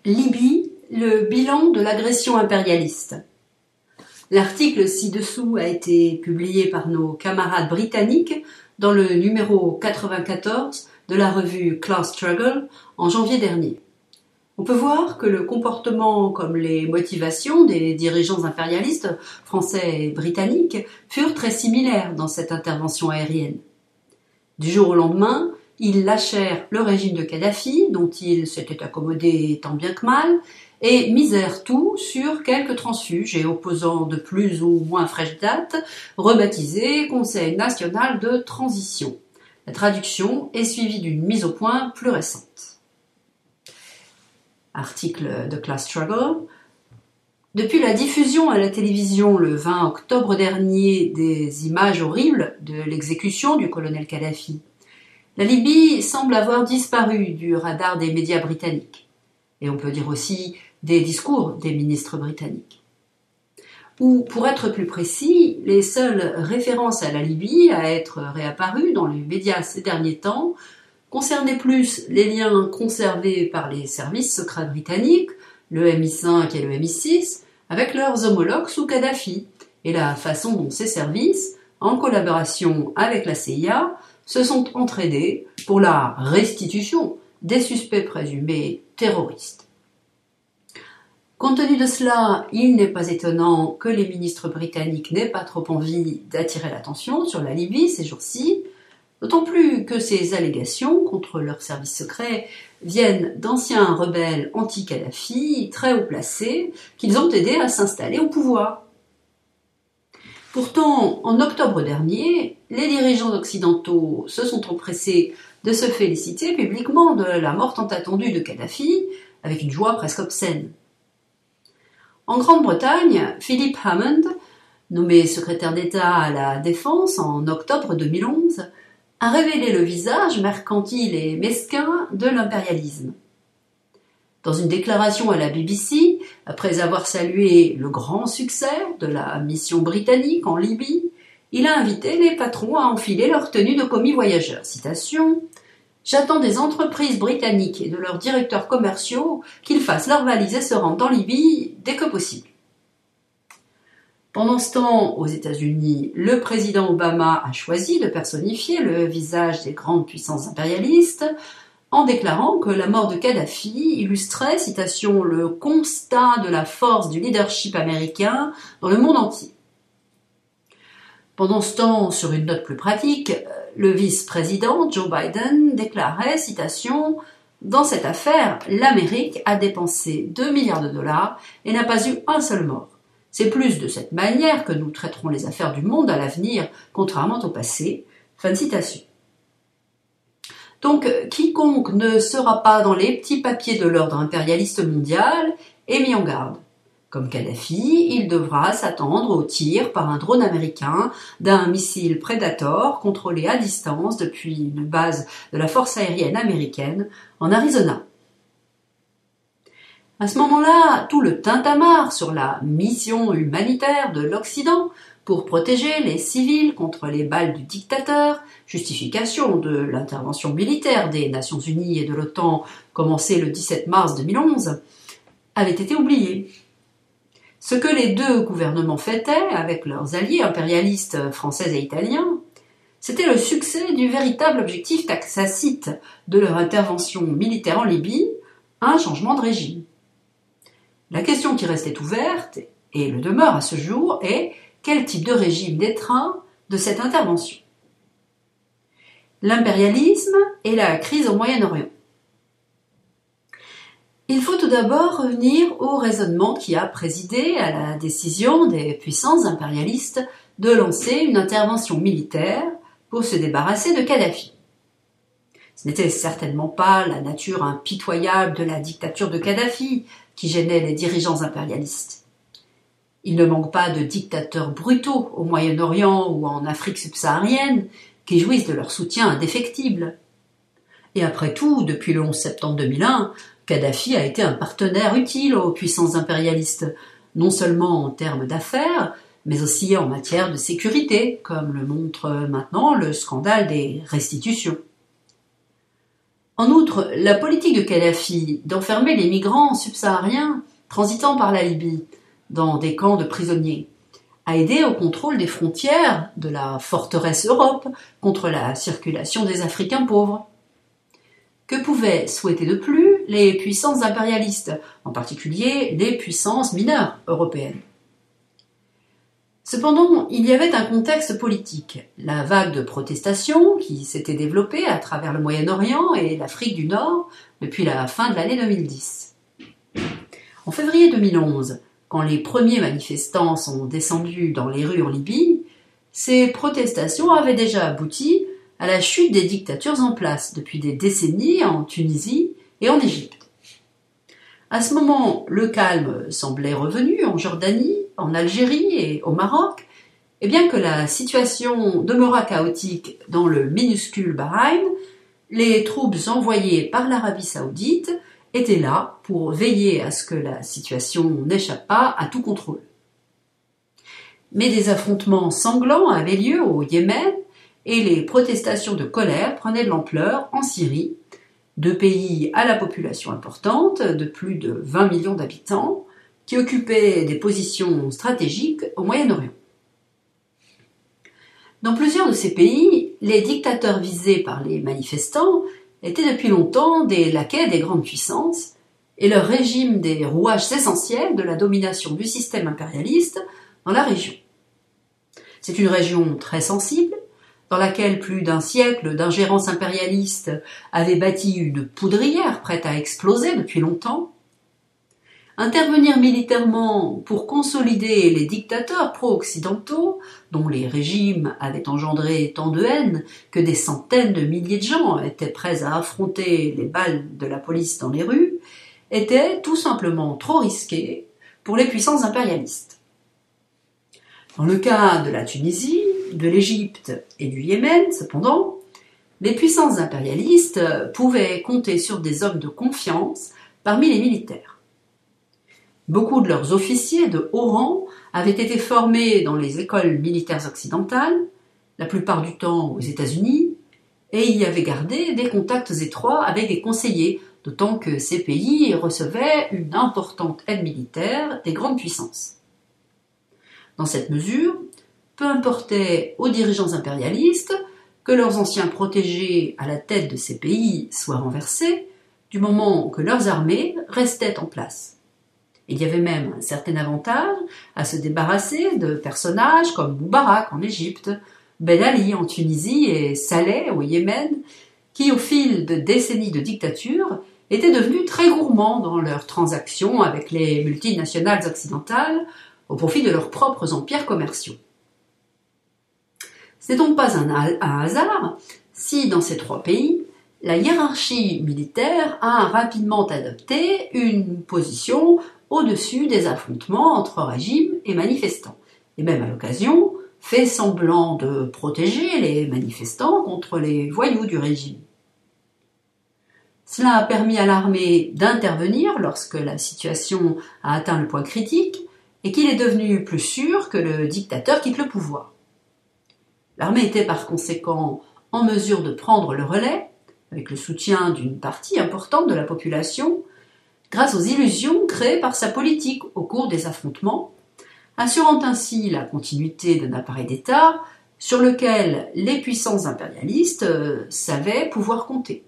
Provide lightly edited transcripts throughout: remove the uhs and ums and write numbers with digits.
Libye, le bilan de l'agression impérialiste. L'article ci-dessous a été publié par nos camarades britanniques dans le numéro 94 de la revue Class Struggle en janvier dernier. On peut voir que le comportement comme les motivations des dirigeants impérialistes français et britanniques furent très similaires dans cette intervention aérienne. Du jour au lendemain, ils lâchèrent le régime de Kadhafi, dont ils s'étaient accommodés tant bien que mal, et misèrent tout sur quelques transfuges et opposants de plus ou moins fraîche date, rebaptisés Conseil national de transition. La traduction est suivie d'une mise au point plus récente. Article de Class Struggle. Depuis la diffusion à la télévision le 20 octobre dernier des images horribles de l'exécution du colonel Kadhafi, la Libye semble avoir disparu du radar des médias britanniques, et on peut dire aussi des discours des ministres britanniques. Ou, pour être plus précis, les seules références à la Libye à être réapparues dans les médias ces derniers temps concernaient plus les liens conservés par les services secrets britanniques, le MI5 et le MI6, avec leurs homologues sous Kadhafi, et la façon dont ces services, en collaboration avec la CIA, se sont entraînés pour la restitution des suspects présumés terroristes. Compte tenu de cela, il n'est pas étonnant que les ministres britanniques n'aient pas trop envie d'attirer l'attention sur la Libye ces jours-ci, d'autant plus que ces allégations contre leurs services secrets viennent d'anciens rebelles anti-Kadhafi très haut placés qu'ils ont aidés à s'installer au pouvoir. Pourtant, en octobre dernier, les dirigeants occidentaux se sont empressés de se féliciter publiquement de la mort tant attendue de Kadhafi, avec une joie presque obscène. En Grande-Bretagne, Philip Hammond, nommé secrétaire d'État à la Défense en octobre 2011, a révélé le visage mercantile et mesquin de l'impérialisme. Dans une déclaration à la BBC, après avoir salué le grand succès de la mission britannique en Libye, il a invité les patrons à enfiler leur tenue de commis voyageurs. Citation : « J'attends des entreprises britanniques et de leurs directeurs commerciaux qu'ils fassent leurs valises et se rendent en Libye dès que possible. » Pendant ce temps, aux États-Unis, le président Obama a choisi de personnifier le visage des grandes puissances impérialistes en déclarant que la mort de Kadhafi illustrait, citation, le constat de la force du leadership américain dans le monde entier. Pendant ce temps, sur une note plus pratique, le vice-président Joe Biden déclarait, citation, « Dans cette affaire, l'Amérique a dépensé 2 milliards de dollars et n'a pas eu un seul mort. C'est plus de cette manière que nous traiterons les affaires du monde à l'avenir, contrairement au passé. » Fin de citation. Donc, quiconque ne sera pas dans les petits papiers de l'ordre impérialiste mondial est mis en garde. Comme Kadhafi, il devra s'attendre au tir par un drone américain d'un missile Predator contrôlé à distance depuis une base de la force aérienne américaine en Arizona. À ce moment-là, tout le tintamarre sur la mission humanitaire de l'Occident pour protéger les civils contre les balles du dictateur, justification de l'intervention militaire des Nations Unies et de l'OTAN commencée le 17 mars 2011, avait été oublié. Ce que les deux gouvernements fêtaient avec leurs alliés impérialistes français et italiens, c'était le succès du véritable objectif tacite de leur intervention militaire en Libye, un changement de régime. La question qui restait ouverte, et le demeure à ce jour, est quel type de régime naîtra de cette intervention ? L'impérialisme et la crise au Moyen-Orient. Il faut tout d'abord revenir au raisonnement qui a présidé à la décision des puissances impérialistes de lancer une intervention militaire pour se débarrasser de Kadhafi. Ce n'était certainement pas la nature impitoyable de la dictature de Kadhafi qui gênait les dirigeants impérialistes. Il ne manque pas de dictateurs brutaux au Moyen-Orient ou en Afrique subsaharienne qui jouissent de leur soutien indéfectible. Et après tout, depuis le 11 septembre 2001, Kadhafi a été un partenaire utile aux puissances impérialistes, non seulement en termes d'affaires, mais aussi en matière de sécurité, comme le montre maintenant le scandale des restitutions. En outre, la politique de Kadhafi d'enfermer les migrants subsahariens transitant par la Libye dans des camps de prisonniers a aidé au contrôle des frontières de la forteresse Europe contre la circulation des Africains pauvres. Que pouvaient souhaiter de plus les puissances impérialistes, en particulier les puissances mineures européennes? Cependant, il y avait un contexte politique, la vague de protestation qui s'était développée à travers le Moyen-Orient et l'Afrique du Nord depuis la fin de l'année 2010. En février 2011, quand les premiers manifestants sont descendus dans les rues en Libye, ces protestations avaient déjà abouti à la chute des dictatures en place depuis des décennies en Tunisie et en Égypte. À ce moment, le calme semblait revenu en Jordanie, en Algérie et au Maroc, et bien que la situation demeura chaotique dans le minuscule Bahreïn, les troupes envoyées par l'Arabie saoudite étaient là pour veiller à ce que la situation n'échappe pas à tout contrôle. Mais des affrontements sanglants avaient lieu au Yémen et les protestations de colère prenaient de l'ampleur en Syrie, deux pays à la population importante, de plus de 20 millions d'habitants, qui occupaient des positions stratégiques au Moyen-Orient. Dans plusieurs de ces pays, les dictateurs visés par les manifestants étaient depuis longtemps des laquais des grandes puissances, et leur régime des rouages essentiels de la domination du système impérialiste dans la région. C'est une région très sensible, dans laquelle plus d'un siècle d'ingérence impérialiste avait bâti une poudrière prête à exploser depuis longtemps. Intervenir militairement pour consolider les dictateurs pro-occidentaux, dont les régimes avaient engendré tant de haine que des centaines de milliers de gens étaient prêts à affronter les balles de la police dans les rues, était tout simplement trop risqué pour les puissances impérialistes. Dans le cas de la Tunisie, de l'Égypte et du Yémen, cependant, les puissances impérialistes pouvaient compter sur des hommes de confiance parmi les militaires. Beaucoup de leurs officiers de haut rang avaient été formés dans les écoles militaires occidentales, la plupart du temps aux États-Unis, et y avaient gardé des contacts étroits avec des conseillers, d'autant que ces pays recevaient une importante aide militaire des grandes puissances. Dans cette mesure, peu importait aux dirigeants impérialistes que leurs anciens protégés à la tête de ces pays soient renversés, du moment que leurs armées restaient en place. Il y avait même un certain avantage à se débarrasser de personnages comme Moubarak en Égypte, Ben Ali en Tunisie et Saleh au Yémen, qui au fil de décennies de dictature étaient devenus très gourmands dans leurs transactions avec les multinationales occidentales au profit de leurs propres empires commerciaux. Ce n'est donc pas un hasard si, dans ces trois pays, la hiérarchie militaire a rapidement adopté une position au-dessus des affrontements entre régimes et manifestants, et même à l'occasion fait semblant de protéger les manifestants contre les voyous du régime. Cela a permis à l'armée d'intervenir lorsque la situation a atteint le point critique et qu'il est devenu plus sûr que le dictateur quitte le pouvoir. L'armée était par conséquent en mesure de prendre le relais, avec le soutien d'une partie importante de la population, grâce aux illusions créées par sa politique au cours des affrontements, assurant ainsi la continuité d'un appareil d'État sur lequel les puissances impérialistes savaient pouvoir compter.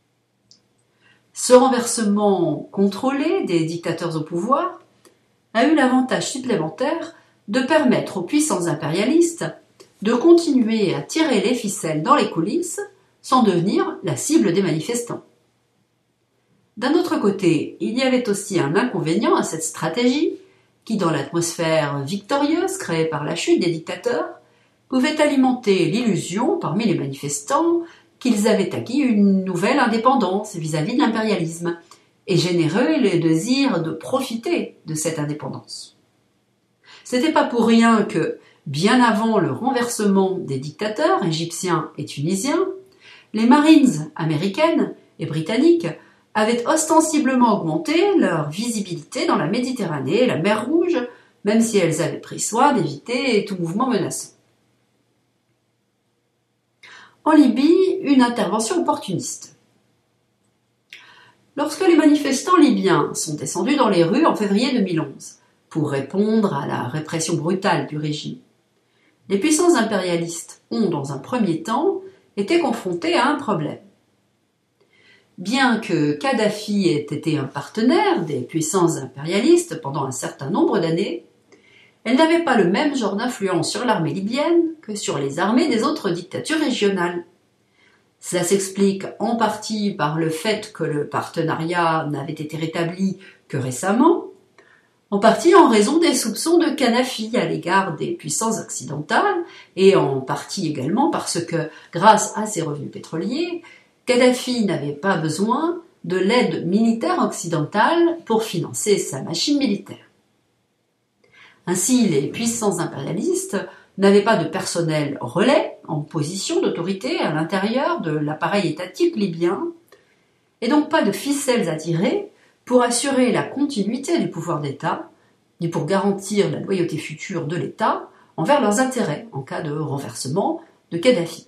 Ce renversement contrôlé des dictateurs au pouvoir a eu l'avantage supplémentaire de permettre aux puissances impérialistes de continuer à tirer les ficelles dans les coulisses sans devenir la cible des manifestants. D'un autre côté, il y avait aussi un inconvénient à cette stratégie qui, dans l'atmosphère victorieuse créée par la chute des dictateurs, pouvait alimenter l'illusion parmi les manifestants qu'ils avaient acquis une nouvelle indépendance vis-à-vis de l'impérialisme et générer le désir de profiter de cette indépendance. Ce n'était pas pour rien que, bien avant le renversement des dictateurs égyptiens et tunisiens, les Marines américaines et britanniques avaient ostensiblement augmenté leur visibilité dans la Méditerranée et la mer Rouge, même si elles avaient pris soin d'éviter tout mouvement menaçant. En Libye, une intervention opportuniste. Lorsque les manifestants libyens sont descendus dans les rues en février 2011 pour répondre à la répression brutale du régime, les puissances impérialistes ont, dans un premier temps, été confrontées à un problème. Bien que Kadhafi ait été un partenaire des puissances impérialistes pendant un certain nombre d'années, elle n'avait pas le même genre d'influence sur l'armée libyenne que sur les armées des autres dictatures régionales. Cela s'explique en partie par le fait que le partenariat n'avait été rétabli que récemment, en partie en raison des soupçons de Kadhafi à l'égard des puissances occidentales, et en partie également parce que, grâce à ses revenus pétroliers, Kadhafi n'avait pas besoin de l'aide militaire occidentale pour financer sa machine militaire. Ainsi, les puissances impérialistes n'avaient pas de personnel relais en position d'autorité à l'intérieur de l'appareil étatique libyen, et donc pas de ficelles à tirer pour assurer la continuité du pouvoir d'État, ni pour garantir la loyauté future de l'État envers leurs intérêts en cas de renversement de Kadhafi.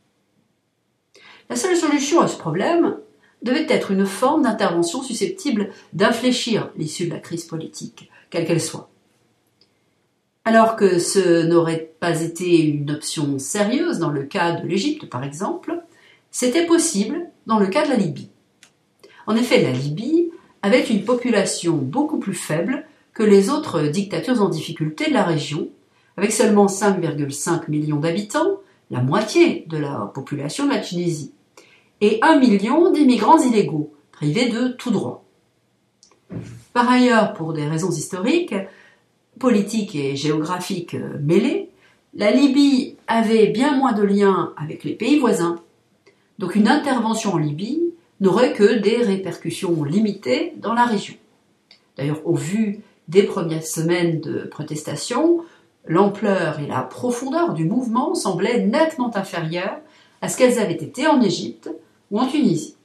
La seule solution à ce problème devait être une forme d'intervention susceptible d'infléchir l'issue de la crise politique, quelle qu'elle soit. Alors que ce n'aurait pas été une option sérieuse dans le cas de l'Égypte, par exemple, c'était possible dans le cas de la Libye. En effet, la Libye avait une population beaucoup plus faible que les autres dictatures en difficulté de la région, avec seulement 5,5 millions d'habitants, la moitié de la population de la Tunisie, et 1 million d'immigrants illégaux, privés de tout droit. Par ailleurs, pour des raisons historiques, politiques et géographiques mêlées, la Libye avait bien moins de liens avec les pays voisins, donc une intervention en Libye n'aurait que des répercussions limitées dans la région. D'ailleurs, au vu des premières semaines de protestation, l'ampleur et la profondeur du mouvement semblaient nettement inférieures à ce qu'elles avaient été en Égypte ou en Tunisie.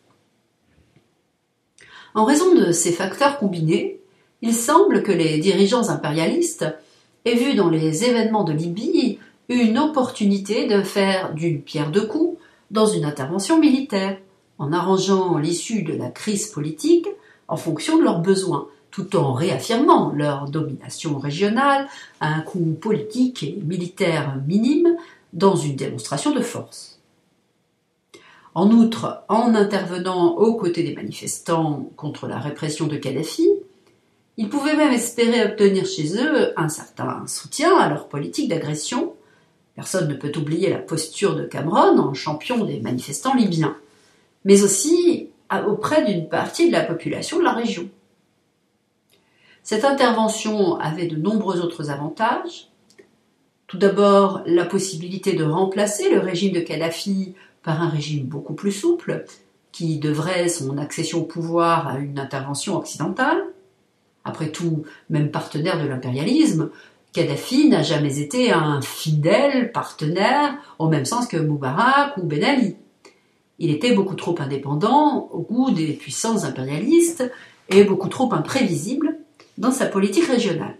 En raison de ces facteurs combinés, il semble que les dirigeants impérialistes aient vu dans les événements de Libye une opportunité de faire d'une pierre deux coups dans une intervention militaire, en arrangeant l'issue de la crise politique en fonction de leurs besoins, tout en réaffirmant leur domination régionale à un coût politique et militaire minime dans une démonstration de force. En outre, en intervenant aux côtés des manifestants contre la répression de Kadhafi, ils pouvaient même espérer obtenir chez eux un certain soutien à leur politique d'agression. Personne ne peut oublier la posture de Cameron en champion des manifestants libyens, mais aussi auprès d'une partie de la population de la région. Cette intervention avait de nombreux autres avantages. Tout d'abord, la possibilité de remplacer le régime de Kadhafi par un régime beaucoup plus souple, qui devrait son accession au pouvoir à une intervention occidentale. Après tout, même partenaire de l'impérialisme, Kadhafi n'a jamais été un fidèle partenaire au même sens que Moubarak ou Ben Ali. Il était beaucoup trop indépendant au goût des puissances impérialistes et beaucoup trop imprévisible dans sa politique régionale.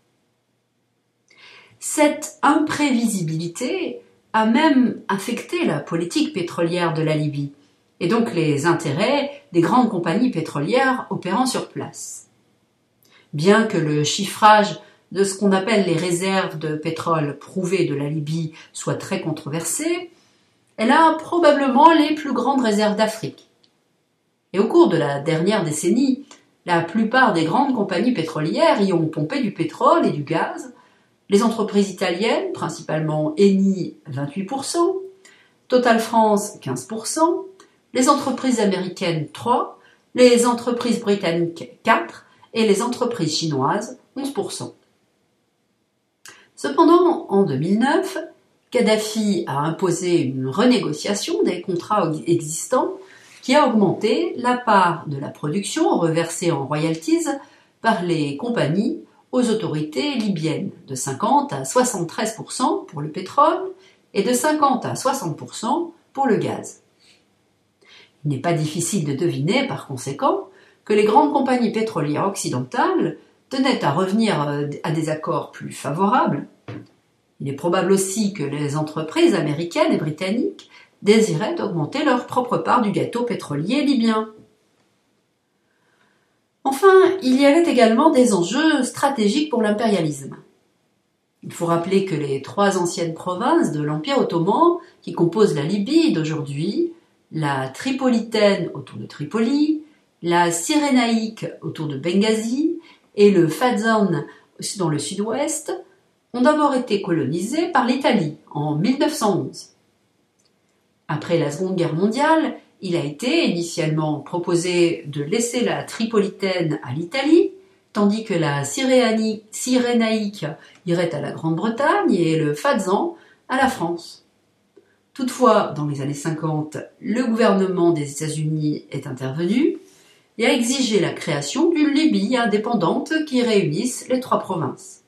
Cette imprévisibilité a même affecté la politique pétrolière de la Libye, et donc les intérêts des grandes compagnies pétrolières opérant sur place. Bien que le chiffrage de ce qu'on appelle les réserves de pétrole prouvées de la Libye soit très controversé, elle a probablement les plus grandes réserves d'Afrique. Et au cours de la dernière décennie, la plupart des grandes compagnies pétrolières y ont pompé du pétrole et du gaz. Les entreprises italiennes, principalement Eni 28%, Total France 15%, les entreprises américaines 3%, les entreprises britanniques 4% et les entreprises chinoises 11%. Cependant, en 2009, Kadhafi a imposé une renégociation des contrats existants qui a augmenté la part de la production reversée en royalties par les compagnies aux autorités libyennes, de 50 à 73% pour le pétrole et de 50 à 60% pour le gaz. Il n'est pas difficile de deviner, par conséquent, que les grandes compagnies pétrolières occidentales tenaient à revenir à des accords plus favorables. Il est probable aussi que les entreprises américaines et britanniques désiraient augmenter leur propre part du gâteau pétrolier libyen. Enfin, il y avait également des enjeux stratégiques pour l'impérialisme. Il faut rappeler que les 3 anciennes provinces de l'Empire ottoman qui composent la Libye d'aujourd'hui, la Tripolitaine autour de Tripoli, la Cyrénaïque autour de Benghazi et le Fezzan dans le sud-ouest, ont d'abord été colonisées par l'Italie en 1911. Après la Seconde Guerre mondiale, il a été initialement proposé de laisser la Tripolitaine à l'Italie, tandis que la Cyrénaïque irait à la Grande-Bretagne et le Fezzan à la France. Toutefois, dans les années 50, le gouvernement des États-Unis est intervenu et a exigé la création d'une Libye indépendante qui réunisse les 3 provinces.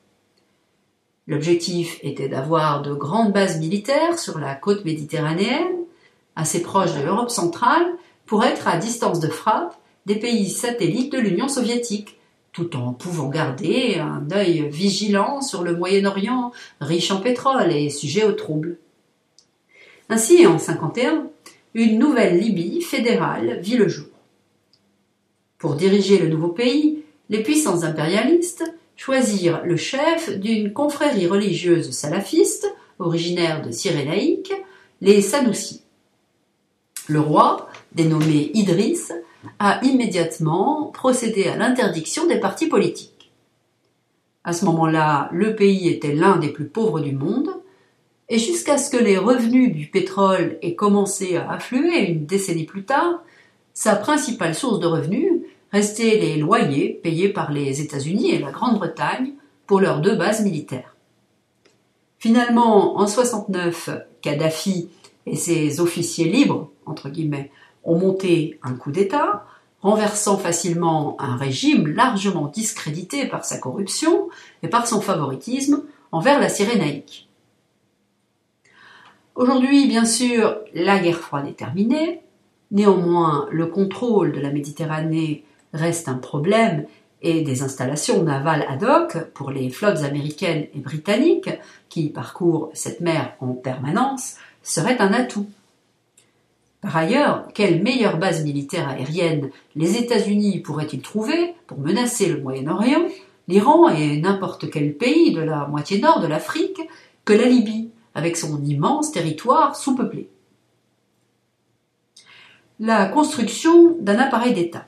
L'objectif était d'avoir de grandes bases militaires sur la côte méditerranéenne, assez proche de l'Europe centrale, pour être à distance de frappe des pays satellites de l'Union soviétique, tout en pouvant garder un œil vigilant sur le Moyen-Orient, riche en pétrole et sujet aux troubles. Ainsi, en 1951, une nouvelle Libye fédérale vit le jour. Pour diriger le nouveau pays, les puissances impérialistes choisirent le chef d'une confrérie religieuse salafiste, originaire de Cyrénaïque, les Sanoussis. Le roi, dénommé Idriss, a immédiatement procédé à l'interdiction des partis politiques. À ce moment-là, le pays était l'un des plus pauvres du monde, et jusqu'à ce que les revenus du pétrole aient commencé à affluer une décennie plus tard, sa principale source de revenus restait les loyers payés par les États-Unis et la Grande-Bretagne pour leurs 2 bases militaires. Finalement, en 1969, Kadhafi et ses officiers libres, entre guillemets, ont monté un coup d'État, renversant facilement un régime largement discrédité par sa corruption et par son favoritisme envers la Cyrénaïque. Aujourd'hui, bien sûr, la guerre froide est terminée. Néanmoins, le contrôle de la Méditerranée reste un problème et des installations navales ad hoc pour les flottes américaines et britanniques qui parcourent cette mer en permanence seraient un atout. Par ailleurs, quelle meilleure base militaire aérienne les États-Unis pourraient-ils trouver pour menacer le Moyen-Orient, l'Iran et n'importe quel pays de la moitié nord de l'Afrique que la Libye, avec son immense territoire sous-peuplé? La construction d'un appareil d'État.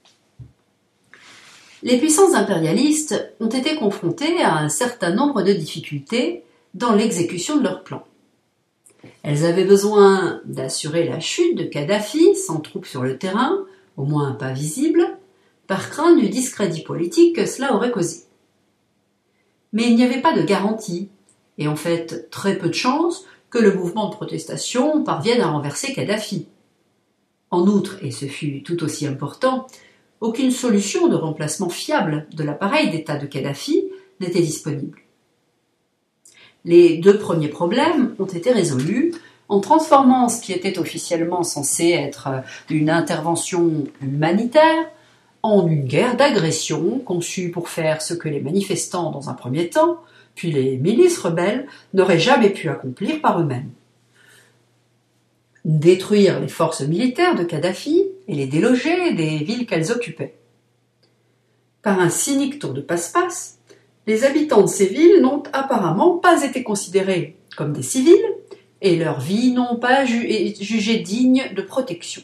Les puissances impérialistes ont été confrontées à un certain nombre de difficultés dans l'exécution de leurs plans. Elles avaient besoin d'assurer la chute de Kadhafi sans troupes sur le terrain, au moins pas visibles, par crainte du discrédit politique que cela aurait causé. Mais il n'y avait pas de garantie, et en fait très peu de chances que le mouvement de protestation parvienne à renverser Kadhafi. En outre, et ce fut tout aussi important, aucune solution de remplacement fiable de l'appareil d'État de Kadhafi n'était disponible. Les 2 premiers problèmes ont été résolus en transformant ce qui était officiellement censé être une intervention humanitaire en une guerre d'agression conçue pour faire ce que les manifestants dans un premier temps, puis les milices rebelles, n'auraient jamais pu accomplir par eux-mêmes. Détruire les forces militaires de Kadhafi et les déloger des villes qu'elles occupaient. Par un cynique tour de passe-passe, les habitants de ces villes n'ont apparemment pas été considérés comme des civils et leurs vies n'ont pas jugé dignes de protection.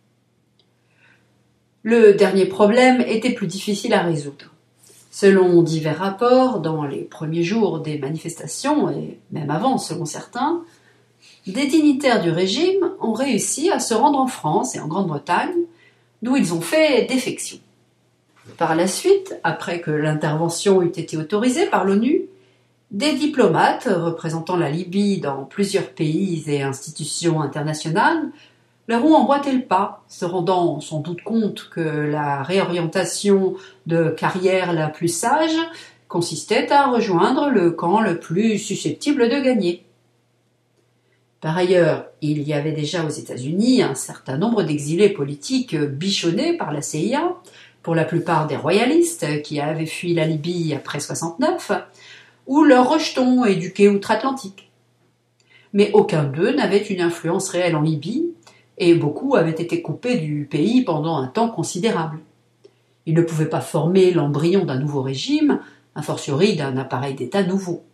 Le dernier problème était plus difficile à résoudre. Selon divers rapports, dans les premiers jours des manifestations, et même avant selon certains, des dignitaires du régime ont réussi à se rendre en France et en Grande-Bretagne, d'où ils ont fait défection. Par la suite, après que l'intervention eut été autorisée par l'ONU, des diplomates représentant la Libye dans plusieurs pays et institutions internationales leur ont emboîté le pas, se rendant sans doute compte que la réorientation de carrière la plus sage consistait à rejoindre le camp le plus susceptible de gagner. Par ailleurs, il y avait déjà aux États-Unis un certain nombre d'exilés politiques bichonnés par la CIA, pour la plupart des royalistes qui avaient fui la Libye après 1969, ou leurs rejetons éduqués outre-Atlantique. Mais aucun d'eux n'avait une influence réelle en Libye, et beaucoup avaient été coupés du pays pendant un temps considérable. Il ne pouvait pas former l'embryon d'un nouveau régime, a fortiori d'un appareil d'État nouveau.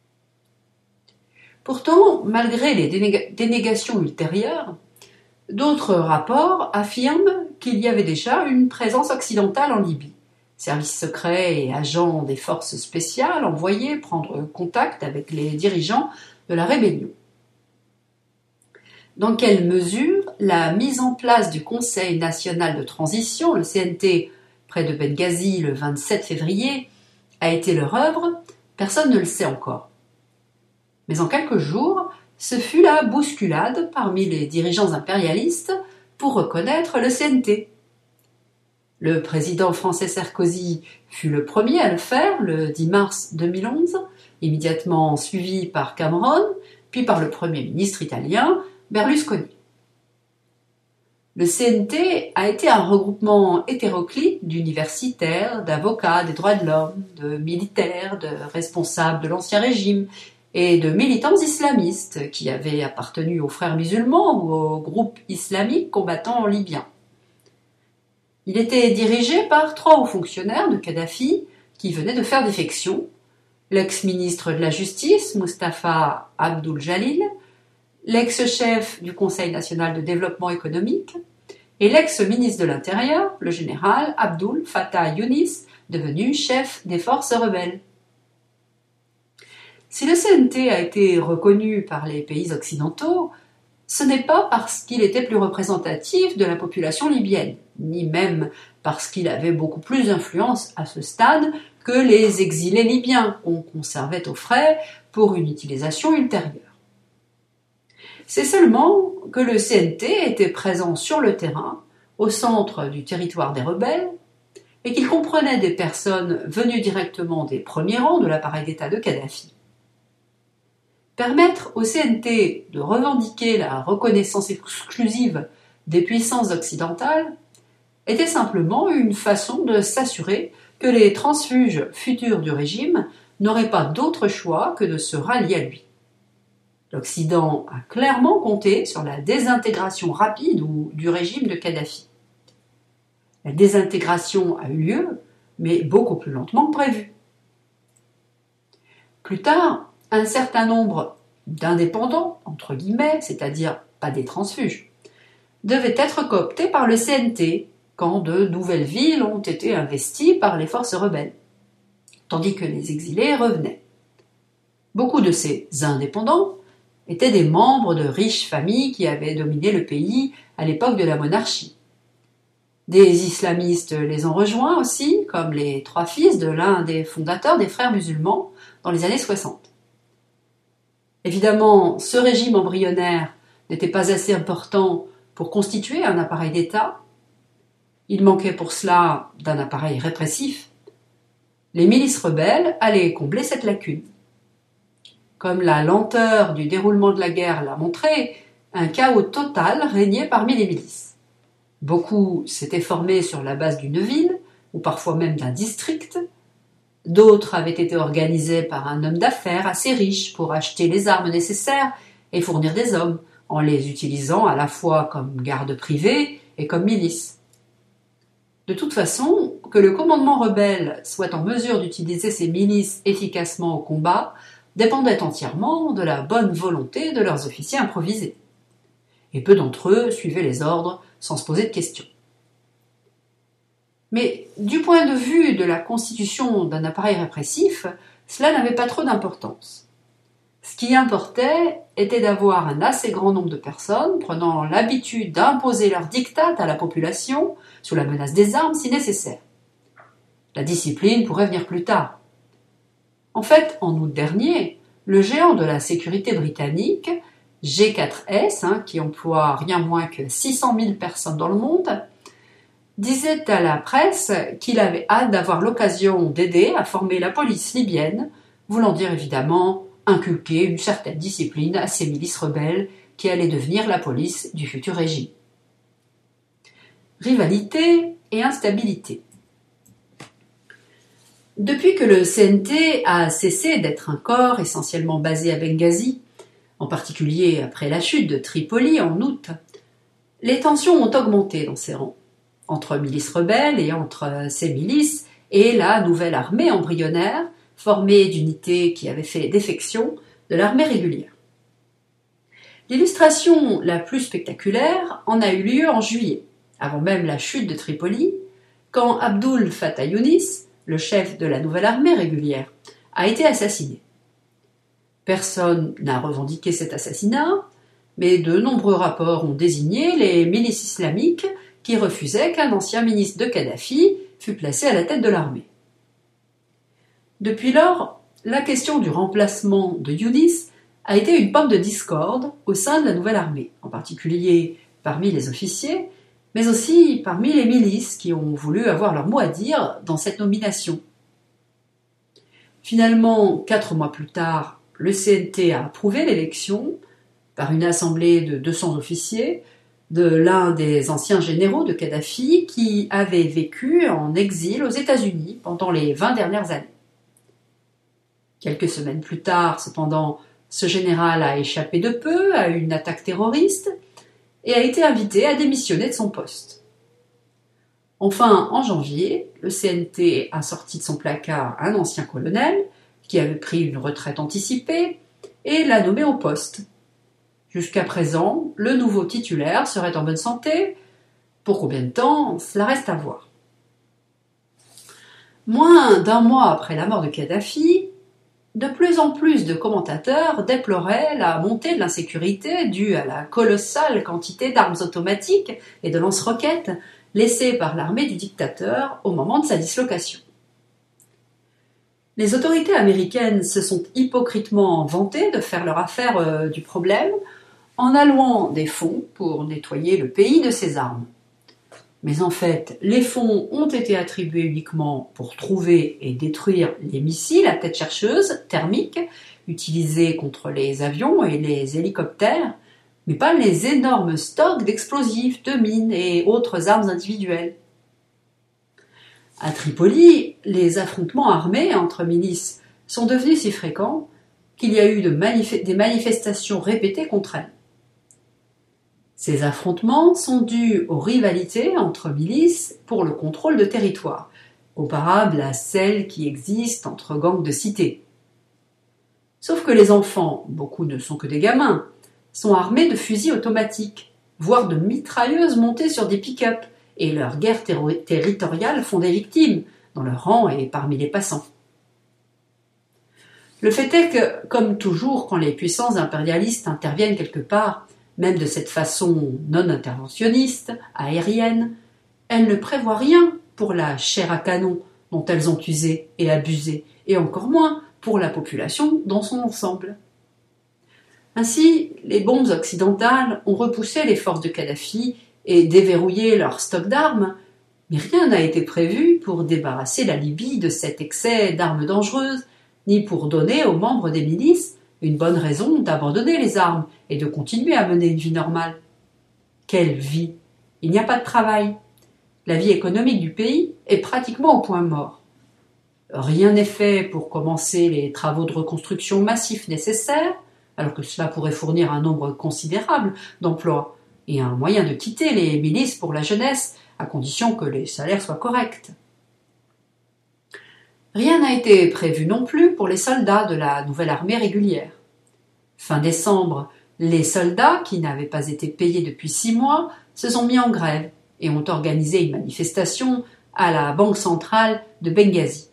Pourtant, malgré les dénégations ultérieures, d'autres rapports affirment qu'il y avait déjà une présence occidentale en Libye. Services secrets et agents des forces spéciales envoyés prendre contact avec les dirigeants de la rébellion. Dans quelle mesure la mise en place du Conseil national de transition, le CNT, près de Benghazi le 27 février, a été leur œuvre, personne ne le sait encore. Mais en quelques jours, ce fut la bousculade parmi les dirigeants impérialistes pour reconnaître le CNT. Le président français Sarkozy fut le premier à le faire le 10 mars 2011, immédiatement suivi par Cameron, puis par le Premier ministre italien Berlusconi. Le CNT a été un regroupement hétéroclite d'universitaires, d'avocats des droits de l'homme, de militaires, de responsables de l'Ancien Régime et de militants islamistes qui avaient appartenu aux frères musulmans ou aux groupes islamiques combattants libyens. Il était dirigé par 3 hauts fonctionnaires de Kadhafi qui venaient de faire défection, l'ex-ministre de la Justice, Mustafa Abdul Jalil, l'ex-chef du Conseil national de développement économique, et l'ex-ministre de l'Intérieur, le général Abdul Fattah Younis, devenu chef des forces rebelles. Si le CNT a été reconnu par les pays occidentaux, ce n'est pas parce qu'il était plus représentatif de la population libyenne, ni même parce qu'il avait beaucoup plus d'influence à ce stade que les exilés libyens qu'on conservait aux frais pour une utilisation ultérieure. C'est seulement que le CNT était présent sur le terrain, au centre du territoire des rebelles, et qu'il comprenait des personnes venues directement des premiers rangs de l'appareil d'État de Kadhafi. Permettre au CNT de revendiquer la reconnaissance exclusive des puissances occidentales était simplement une façon de s'assurer que les transfuges futurs du régime n'auraient pas d'autre choix que de se rallier à lui. L'Occident a clairement compté sur la désintégration rapide du régime de Kadhafi. La désintégration a eu lieu, mais beaucoup plus lentement que prévu. Plus tard, un certain nombre d'indépendants, entre guillemets, c'est-à-dire pas des transfuges, devaient être cooptés par le CNT quand de nouvelles villes ont été investies par les forces rebelles, tandis que les exilés revenaient. Beaucoup de ces indépendants étaient des membres de riches familles qui avaient dominé le pays à l'époque de la monarchie. Des islamistes les ont rejoints aussi, comme les 3 fils de l'un des fondateurs des frères musulmans dans les années 60. Évidemment, ce régime embryonnaire n'était pas assez important pour constituer un appareil d'État. Il manquait pour cela d'un appareil répressif. Les milices rebelles allaient combler cette lacune. Comme la lenteur du déroulement de la guerre l'a montré, un chaos total régnait parmi les milices. Beaucoup s'étaient formés sur la base d'une ville, ou parfois même d'un district. D'autres avaient été organisés par un homme d'affaires assez riche pour acheter les armes nécessaires et fournir des hommes, en les utilisant à la fois comme garde privée et comme milice. De toute façon, que le commandement rebelle soit en mesure d'utiliser ces milices efficacement au combat dépendait entièrement de la bonne volonté de leurs officiers improvisés. Et peu d'entre eux suivaient les ordres sans se poser de questions. Mais du point de vue de la constitution d'un appareil répressif, cela n'avait pas trop d'importance. Ce qui importait était d'avoir un assez grand nombre de personnes prenant l'habitude d'imposer leur diktat à la population sous la menace des armes si nécessaire. La discipline pourrait venir plus tard. En fait, en août dernier, le géant de la sécurité britannique, G4S, qui emploie rien moins que 600 000 personnes dans le monde, disait à la presse qu'il avait hâte d'avoir l'occasion d'aider à former la police libyenne, voulant dire évidemment inculquer une certaine discipline à ces milices rebelles qui allaient devenir la police du futur régime. Rivalité et instabilité. Depuis que le CNT a cessé d'être un corps essentiellement basé à Benghazi, en particulier après la chute de Tripoli en août, les tensions ont augmenté dans ses rangs. entre milices rebelles et entre ces milices et la nouvelle armée embryonnaire formée d'unités qui avaient fait défection de l'armée régulière. L'illustration la plus spectaculaire en a eu lieu en juillet, avant même la chute de Tripoli, quand Abdul Fattah Younis, le chef de la nouvelle armée régulière, a été assassiné. Personne n'a revendiqué cet assassinat, mais de nombreux rapports ont désigné les milices islamiques qui refusaient qu'un ancien ministre de Kadhafi fût placé à la tête de l'armée. Depuis lors, la question du remplacement de Younis a été une pomme de discorde au sein de la nouvelle armée, en particulier parmi les officiers, mais aussi parmi les milices qui ont voulu avoir leur mot à dire dans cette nomination. Finalement, 4 mois plus tard, le CNT a approuvé l'élection, par une assemblée de 200 officiers, de l'un des anciens généraux de Kadhafi qui avait vécu en exil aux États-Unis pendant les 20 dernières années. Quelques semaines plus tard, cependant, ce général a échappé de peu à une attaque terroriste et a été invité à démissionner de son poste. Enfin, en janvier, le CNT a sorti de son placard un ancien colonel qui avait pris une retraite anticipée et l'a nommé au poste. Jusqu'à présent, le nouveau titulaire serait en bonne santé. Pour combien de temps, cela reste à voir. Moins d'un mois après la mort de Kadhafi, de plus en plus de commentateurs déploraient la montée de l'insécurité due à la colossale quantité d'armes automatiques et de lance-roquettes laissées par l'armée du dictateur au moment de sa dislocation. Les autorités américaines se sont hypocritement vantées de faire leur affaire du problème en allouant des fonds pour nettoyer le pays de ses armes. Mais en fait, les fonds ont été attribués uniquement pour trouver et détruire les missiles à tête chercheuse thermiques utilisés contre les avions et les hélicoptères, mais pas les énormes stocks d'explosifs, de mines et autres armes individuelles. À Tripoli, les affrontements armés entre milices sont devenus si fréquents qu'il y a eu des manifestations répétées contre elles. Ces affrontements sont dus aux rivalités entre milices pour le contrôle de territoire, comparables à celles qui existent entre gangs de cité. Sauf que les enfants, beaucoup ne sont que des gamins, sont armés de fusils automatiques, voire de mitrailleuses montées sur des pick-up, et leurs guerres territoriales font des victimes, dans leur rang et parmi les passants. Le fait est que, comme toujours quand les puissances impérialistes interviennent quelque part, même de cette façon non interventionniste, aérienne, elles ne prévoient rien pour la chair à canon dont elles ont usé et abusé, et encore moins pour la population dans son ensemble. Ainsi, les bombes occidentales ont repoussé les forces de Kadhafi et déverrouillé leur stock d'armes, mais rien n'a été prévu pour débarrasser la Libye de cet excès d'armes dangereuses, ni pour donner aux membres des milices une bonne raison d'abandonner les armes et de continuer à mener une vie normale. Quelle vie? Il n'y a pas de travail. La vie économique du pays est pratiquement au point mort. Rien n'est fait pour commencer les travaux de reconstruction massifs nécessaires, alors que cela pourrait fournir un nombre considérable d'emplois et un moyen de quitter les milices pour la jeunesse, à condition que les salaires soient corrects. Rien n'a été prévu non plus pour les soldats de la nouvelle armée régulière. Fin décembre, les soldats, qui n'avaient pas été payés depuis 6 mois, se sont mis en grève et ont organisé une manifestation à la banque centrale de Benghazi.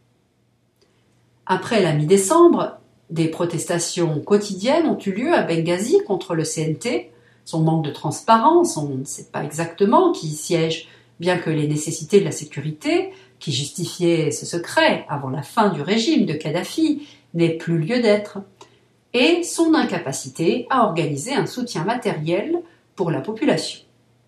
Après la mi-décembre, des protestations quotidiennes ont eu lieu à Benghazi contre le CNT, son manque de transparence, on ne sait pas exactement qui y siège, bien que les nécessités de la sécurité, qui justifiaient ce secret avant la fin du régime de Kadhafi, n'aient plus lieu d'être, et son incapacité à organiser un soutien matériel pour la population.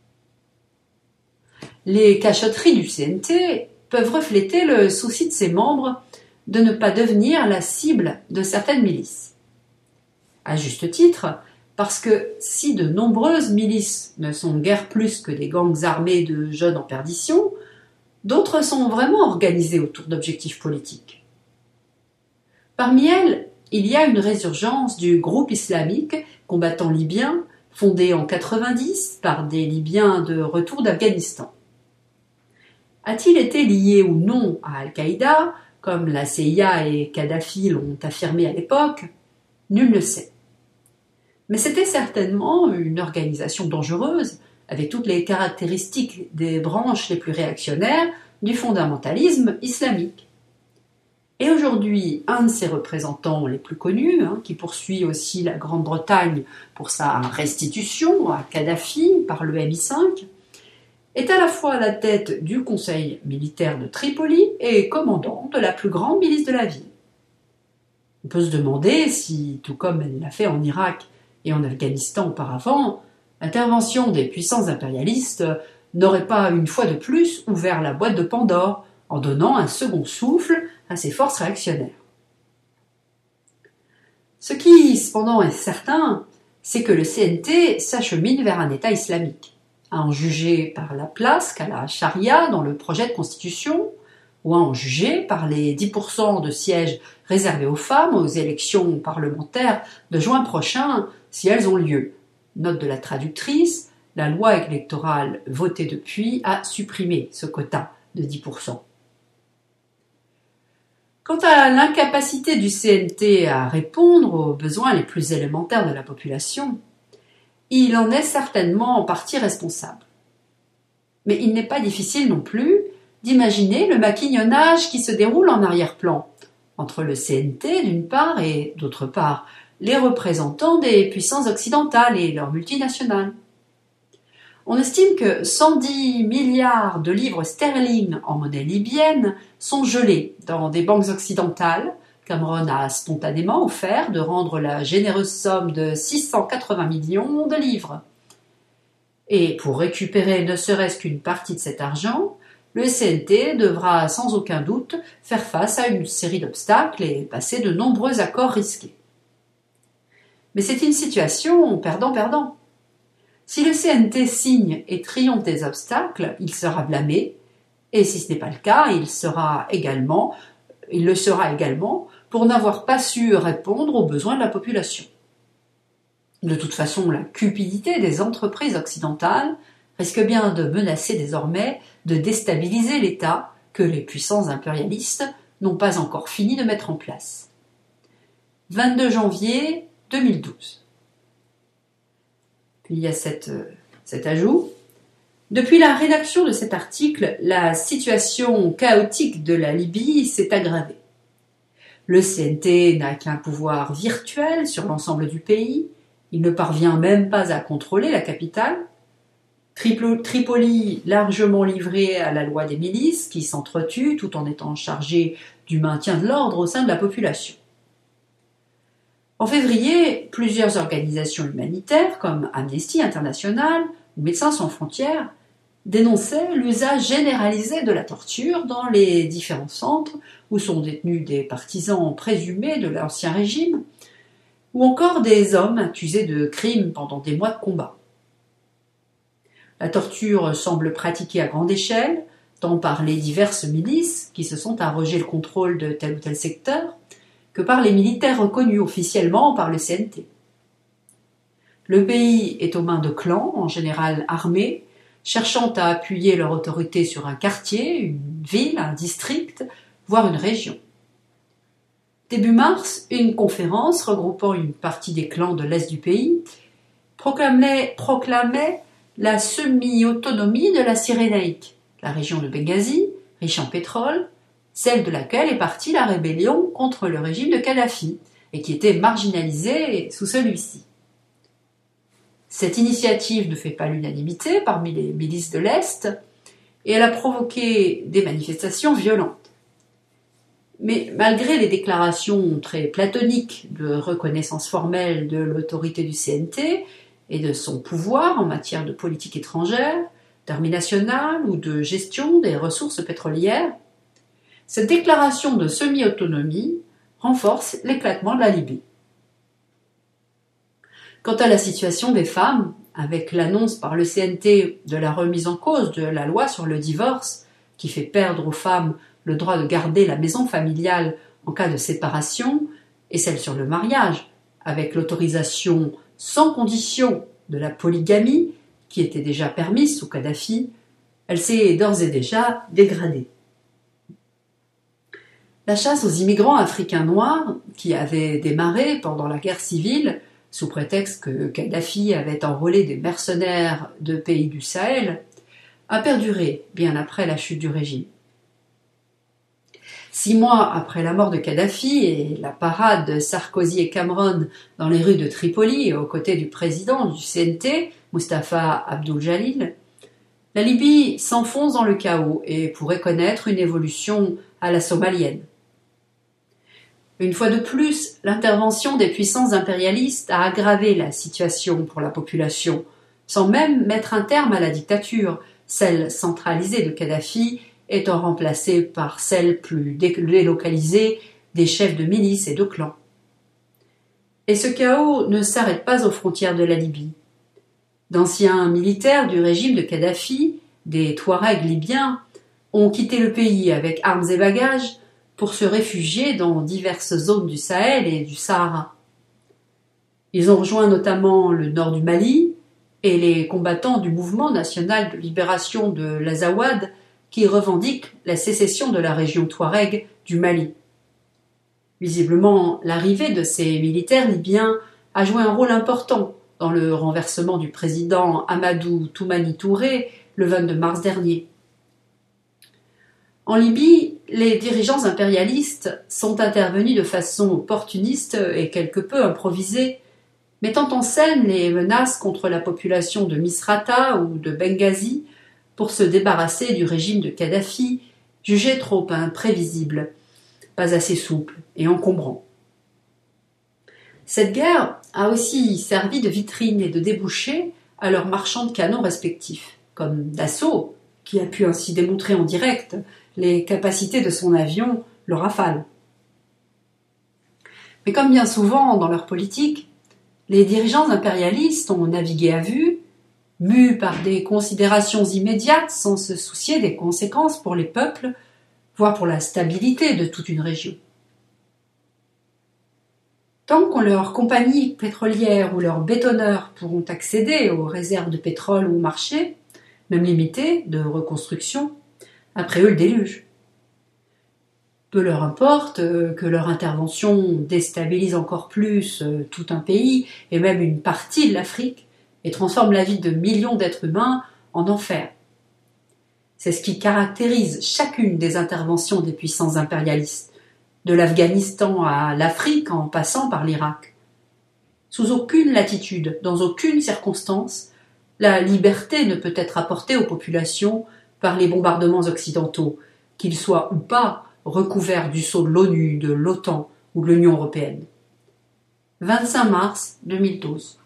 Les cachotteries du CNT peuvent refléter le souci de ses membres de ne pas devenir la cible de certaines milices. À juste titre, parce que si de nombreuses milices ne sont guère plus que des gangs armés de jeunes en perdition, d'autres sont vraiment organisées autour d'objectifs politiques. Parmi elles, il y a une résurgence du groupe islamique combattant libyen, fondé en 90 par des Libyens de retour d'Afghanistan. A-t-il été lié ou non à Al-Qaïda, comme la CIA et Kadhafi l'ont affirmé à l'époque? Nul ne sait. Mais c'était certainement une organisation dangereuse, avec toutes les caractéristiques des branches les plus réactionnaires du fondamentalisme islamique. Et aujourd'hui, un de ses représentants les plus connus, qui poursuit aussi la Grande-Bretagne pour sa restitution à Kadhafi par le MI5, est à la fois à la tête du conseil militaire de Tripoli et commandant de la plus grande milice de la ville. On peut se demander si, tout comme elle l'a fait en Irak et en Afghanistan auparavant, l'intervention des puissances impérialistes n'aurait pas une fois de plus ouvert la boîte de Pandore en donnant un second souffle à ces forces réactionnaires. Ce qui, cependant, est certain, c'est que le CNT s'achemine vers un État islamique, à en juger par la place qu'a la charia dans le projet de constitution, ou à en juger par les 10% de sièges réservés aux femmes aux élections parlementaires de juin prochain, si elles ont lieu. Note de la traductrice, la loi électorale votée depuis a supprimé ce quota de 10%. Quant à l'incapacité du CNT à répondre aux besoins les plus élémentaires de la population, il en est certainement en partie responsable. Mais il n'est pas difficile non plus d'imaginer le maquignonnage qui se déroule en arrière-plan, entre le CNT d'une part et d'autre part les représentants des puissances occidentales et leurs multinationales. On estime que 110 milliards de livres sterling en monnaie libyenne sont gelés dans des banques occidentales. Cameron a spontanément offert de rendre la généreuse somme de 680 millions de livres. Et pour récupérer ne serait-ce qu'une partie de cet argent, le CNT devra sans aucun doute faire face à une série d'obstacles et passer de nombreux accords risqués. Mais c'est une situation perdant-perdant. Si le CNT signe et triomphe des obstacles, il sera blâmé, et si ce n'est pas le cas, il le sera également pour n'avoir pas su répondre aux besoins de la population. De toute façon, la cupidité des entreprises occidentales risque bien de menacer désormais de déstabiliser l'État que les puissances impérialistes n'ont pas encore fini de mettre en place. 22 janvier 2012. Puis il y a cet ajout. Depuis la rédaction de cet article, la situation chaotique de la Libye s'est aggravée. Le CNT n'a qu'un pouvoir virtuel sur l'ensemble du pays, il ne parvient même pas à contrôler la capitale. Tripoli largement livrée à la loi des milices qui s'entretuent tout en étant chargée du maintien de l'ordre au sein de la population. En février, plusieurs organisations humanitaires comme Amnesty International ou Médecins sans frontières dénonçaient l'usage généralisé de la torture dans les différents centres où sont détenus des partisans présumés de l'ancien régime, ou encore des hommes accusés de crimes pendant des mois de combat. La torture semble pratiquée à grande échelle, tant par les diverses milices qui se sont arrogées le contrôle de tel ou tel secteur, que par les militaires reconnus officiellement par le CNT. Le pays est aux mains de clans, en général armés, cherchant à appuyer leur autorité sur un quartier, une ville, un district, voire une région. Début mars, une conférence regroupant une partie des clans de l'est du pays proclamait la semi-autonomie de la Cyrénaïque, la région de Benghazi, riche en pétrole, celle de laquelle est partie la rébellion contre le régime de Kadhafi et qui était marginalisée sous celui-ci. Cette initiative ne fait pas l'unanimité parmi les milices de l'Est et elle a provoqué des manifestations violentes. Mais malgré les déclarations très platoniques de reconnaissance formelle de l'autorité du CNT et de son pouvoir en matière de politique étrangère, d'armée nationale ou de gestion des ressources pétrolières, cette déclaration de semi-autonomie renforce l'éclatement de la Libye. Quant à la situation des femmes, avec l'annonce par le CNT de la remise en cause de la loi sur le divorce, qui fait perdre aux femmes le droit de garder la maison familiale en cas de séparation, et celle sur le mariage, avec l'autorisation sans condition de la polygamie, qui était déjà permise sous Kadhafi, elle s'est d'ores et déjà dégradée. La chasse aux immigrants africains noirs, qui avait démarré pendant la guerre civile, sous prétexte que Kadhafi avait enrôlé des mercenaires de pays du Sahel, a perduré bien après la chute du régime. 6 mois après la mort de Kadhafi et la parade de Sarkozy et Cameron dans les rues de Tripoli aux côtés du président du CNT, Mustapha Abdul Jalil, la Libye s'enfonce dans le chaos et pourrait connaître une évolution à la somalienne. Une fois de plus, l'intervention des puissances impérialistes a aggravé la situation pour la population, sans même mettre un terme à la dictature, celle centralisée de Kadhafi étant remplacée par celle plus délocalisée des chefs de milices et de clans. Et ce chaos ne s'arrête pas aux frontières de la Libye. D'anciens militaires du régime de Kadhafi, des Touaregs libyens, ont quitté le pays avec armes et bagages pour se réfugier dans diverses zones du Sahel et du Sahara. Ils ont rejoint notamment le nord du Mali et les combattants du mouvement national de libération de l'Azawad qui revendiquent la sécession de la région Touareg du Mali. Visiblement, l'arrivée de ces militaires libyens a joué un rôle important dans le renversement du président Amadou Toumani Touré le 22 mars dernier. En Libye, les dirigeants impérialistes sont intervenus de façon opportuniste et quelque peu improvisée, mettant en scène les menaces contre la population de Misrata ou de Benghazi pour se débarrasser du régime de Kadhafi, jugé trop imprévisible, pas assez souple et encombrant. Cette guerre a aussi servi de vitrine et de débouché à leurs marchands de canons respectifs, comme Dassault, qui a pu ainsi démontrer en direct les capacités de son avion, le Rafale. Mais comme bien souvent dans leur politique, les dirigeants impérialistes ont navigué à vue, mus par des considérations immédiates sans se soucier des conséquences pour les peuples, voire pour la stabilité de toute une région. Tant que leurs compagnies pétrolières ou leurs bétonneurs pourront accéder aux réserves de pétrole ou au marché, même limitées, de reconstruction, après eux le déluge. Peu leur importe que leur intervention déstabilise encore plus tout un pays et même une partie de l'Afrique et transforme la vie de millions d'êtres humains en enfer. C'est ce qui caractérise chacune des interventions des puissances impérialistes, de l'Afghanistan à l'Afrique en passant par l'Irak. Sous aucune latitude, dans aucune circonstance, la liberté ne peut être apportée aux populations par les bombardements occidentaux, qu'ils soient ou pas recouverts du sceau de l'ONU, de l'OTAN ou de l'Union européenne. 25 mars 2012.